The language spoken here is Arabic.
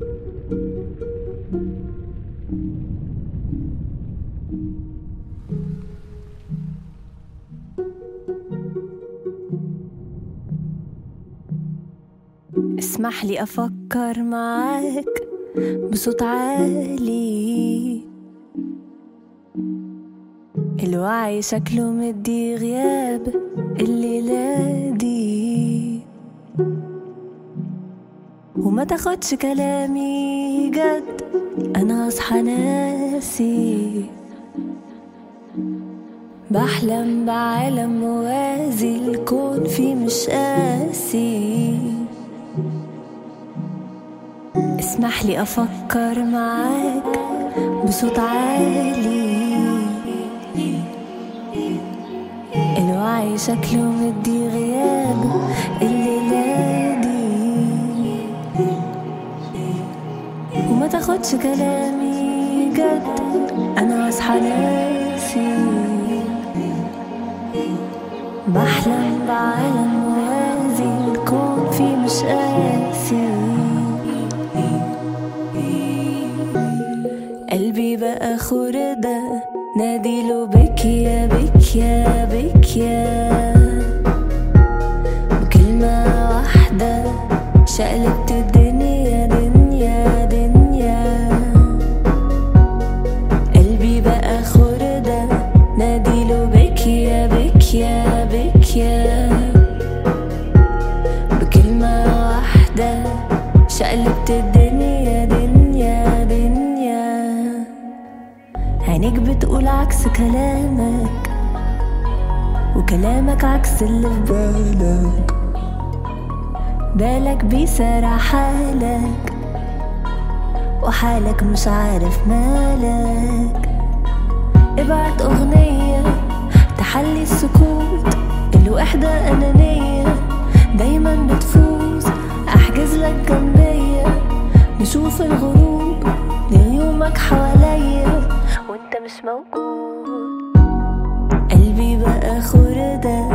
اسمح لي أفكر معاك بصوت عالي، الوعي شكله مدي غياب الليلة دي، وما تاخدش كلامي جد أنا أصحى ناسي، بحلم بعالم موازي الكون فيه مش قاسي. اسمح لي أفكر معاك بصوت عالي، الوعي شكله مدي غياب الليلة دي، وما تاخدش كلامي جد أنا أصحى ناسي، بحلم بعالم موازي الكون فيه مش قاسي. قلبي بقى خردة ناديله بكيا بكيا بكيا، بكلمة واحدة شقلبت الدنيا دنيا دنيا. قلبي بقى خردة ناديله بكيا بكيا بكيا، بكلمة واحدة شقلبت الدنيا دنيا دنيا. عينيك بتقول عكس كلامك، وكلامك عكس اللي في بالك، بالك بيسارع حالك وحالك مش عارف مالك. ابعت أغنية تحلي السكوت، الوحدة أنانية دايما بتفوز. أحجز لك جنبية نشوف الغروب ليومك حواليا وانت مش موجود. قلبي بقى خردة